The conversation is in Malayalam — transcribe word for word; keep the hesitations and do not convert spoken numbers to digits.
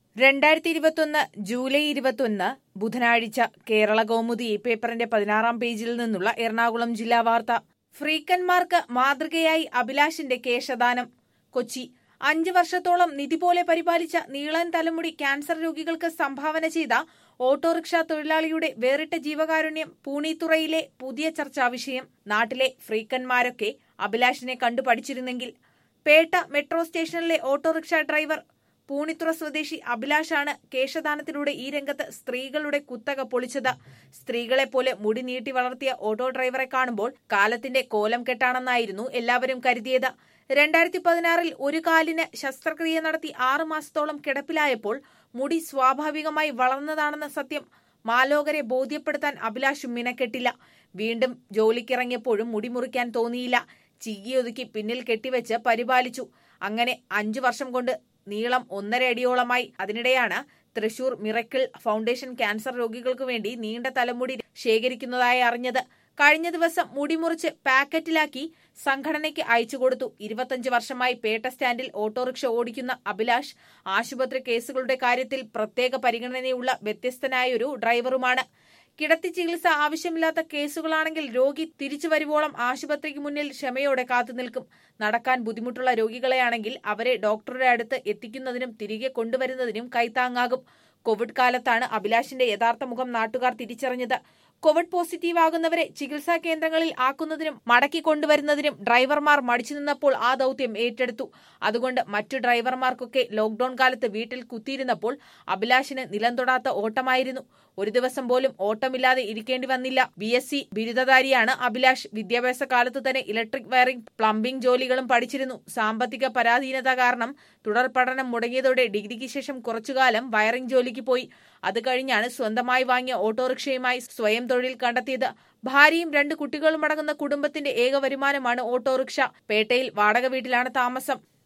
രണ്ടായിരത്തി ഇരുപത്തൊന്ന് ജൂലൈ ഇരുപത്തൊന്ന് ബുധനാഴ്ച കേരള കൗമുദി ഈ പേപ്പറിന്റെ പതിനാറാം പേജിൽ നിന്നുള്ള എറണാകുളം ജില്ലാ വാർത്ത. ഫ്രീക്കന്മാർക്ക് മാതൃകയായി അഭിലാഷിന്റെ കേശദാനം. കൊച്ചി. അഞ്ച് വർഷത്തോളം നിധി പോലെ പരിപാലിച്ച നീളൻ തലമുടി ക്യാൻസർ രോഗികൾക്ക് സംഭാവന ചെയ്ത ഓട്ടോറിക്ഷ തൊഴിലാളിയുടെ വേറിട്ട ജീവകാരുണ്യം പൂണിത്തുറയിലെ പുതിയ ചർച്ചാ വിഷയം. നാട്ടിലെ ഫ്രീക്കന്മാരൊക്കെ അഭിലാഷിനെ കണ്ടു പഠിച്ചിരുന്നെങ്കിൽ. പേട്ട മെട്രോ സ്റ്റേഷനിലെ ഓട്ടോറിക്ഷ ഡ്രൈവർ പൂണിത്തുറ സ്വദേശി അഭിലാഷാണ് കേശദാനത്തിലൂടെ ഈ രംഗത്ത് സ്ത്രീകളുടെ കുത്തക പൊളിച്ചത്. സ്ത്രീകളെ പോലെ മുടി നീട്ടി വളർത്തിയ ഓട്ടോ ഡ്രൈവറെ കാണുമ്പോൾ കാലത്തിന്റെ കോലം കെട്ടാണെന്നായിരുന്നു എല്ലാവരും കരുതിയത്. രണ്ടായിരത്തി പതിനാറിൽ ഒരു കാലിന് ശസ്ത്രക്രിയ നടത്തി ആറു മാസത്തോളം കിടപ്പിലായപ്പോൾ മുടി സ്വാഭാവികമായി വളർന്നതാണെന്ന സത്യം മാലോകരെ ബോധ്യപ്പെടുത്താൻ അഭിലാഷും മിനക്കെട്ടില്ല. വീണ്ടും ജോലിക്കിറങ്ങിയപ്പോഴും മുടി മുറിക്കാൻ തോന്നിയില്ല. ചീകിയൊതുക്കി പിന്നിൽ കെട്ടിവെച്ച് പരിപാലിച്ചു. അങ്ങനെ അഞ്ചു വർഷം കൊണ്ട് നീളം ഒന്നര അടിയോളമായി. അതിനിടെയാണ് തൃശൂർ മിറക്കിൾ ഫൗണ്ടേഷൻ ക്യാൻസർ രോഗികൾക്കു വേണ്ടി നീണ്ട തലമുടി ശേഖരിക്കുന്നതായി അറിഞ്ഞത്. കഴിഞ്ഞ ദിവസം മുടി മുറിച്ച് പാക്കറ്റിലാക്കി സംഘടനയ്ക്ക് അയച്ചുകൊടുത്തു. ഇരുപത്തഞ്ച് വർഷമായി പേട്ട സ്റ്റാൻഡിൽ ഓട്ടോറിക്ഷ ഓടിക്കുന്ന അഭിലാഷ് ആശുപത്രി കേസുകളുടെ കാര്യത്തിൽ പ്രത്യേക പരിഗണനയുള്ള വ്യത്യസ്തനായൊരു ഡ്രൈവറുമാണ്. കിടത്തി ചികിത്സ ആവശ്യമില്ലാത്ത കേസുകളാണെങ്കിൽ രോഗി തിരിച്ചു വരുവോളം ആശുപത്രിക്ക് മുന്നിൽ ക്ഷമയോടെ കാത്തുനിൽക്കും. നടക്കാൻ ബുദ്ധിമുട്ടുള്ള രോഗികളെയാണെങ്കിൽ അവരെ ഡോക്ടറുടെ അടുത്ത് എത്തിക്കുന്നതിനും തിരികെ കൊണ്ടുവരുന്നതിനും കൈത്താങ്ങാകും. കോവിഡ് കാലത്താണ് അഭിലാഷിന്റെ യഥാർത്ഥ മുഖം നാട്ടുകാർ തിരിച്ചറിഞ്ഞത്. കോവിഡ് പോസിറ്റീവ് ആകുന്നവരെ ചികിത്സാ കേന്ദ്രങ്ങളിൽ ആക്കുന്നതിനും മടക്കി കൊണ്ടുവരുന്നതിനും ഡ്രൈവർമാർ മടിച്ചു നിന്നപ്പോൾ ആ ദൌത്യം ഏറ്റെടുത്തു. അതുകൊണ്ട് മറ്റു ഡ്രൈവർമാർക്കൊക്കെ ലോക്ഡൌൺ കാലത്ത് വീട്ടിൽ കുത്തിയിരുന്നപ്പോൾ അഭിലാഷിന് നിലം തൊടാത്ത ഓട്ടമായിരുന്നു. ഒരു ദിവസം പോലും ഓട്ടമില്ലാതെ ഇരിക്കേണ്ടി വന്നില്ല. ബി എസ് സി ബിരുദധാരിയാണ് അഭിലാഷ്. വിദ്യാഭ്യാസ കാലത്ത് തന്നെ ഇലക്ട്രിക് വയറിംഗ്, പ്ലംബിംഗ് ജോലികളും പഠിച്ചിരുന്നു. സാമ്പത്തിക പരാധീനത കാരണം തുടർ പഠനം മുടങ്ങിയതോടെ ഡിഗ്രിക്ക് ശേഷം കുറച്ചുകാലം വയറിംഗ് ജോലിക്ക് പോയി. അത് കഴിഞ്ഞാണ് സ്വന്തമായി വാങ്ങിയ ഓട്ടോറിക്ഷയുമായി സ്വയം തൊഴിൽ കണ്ടെത്തിയത്. ഭാര്യയും രണ്ട് കുട്ടികളും അടങ്ങുന്ന കുടുംബത്തിന്റെ ഏക വരുമാനമാണ് ഓട്ടോറിക്ഷ. പേട്ടയിൽ വാടക വീട്ടിലാണ് താമസം.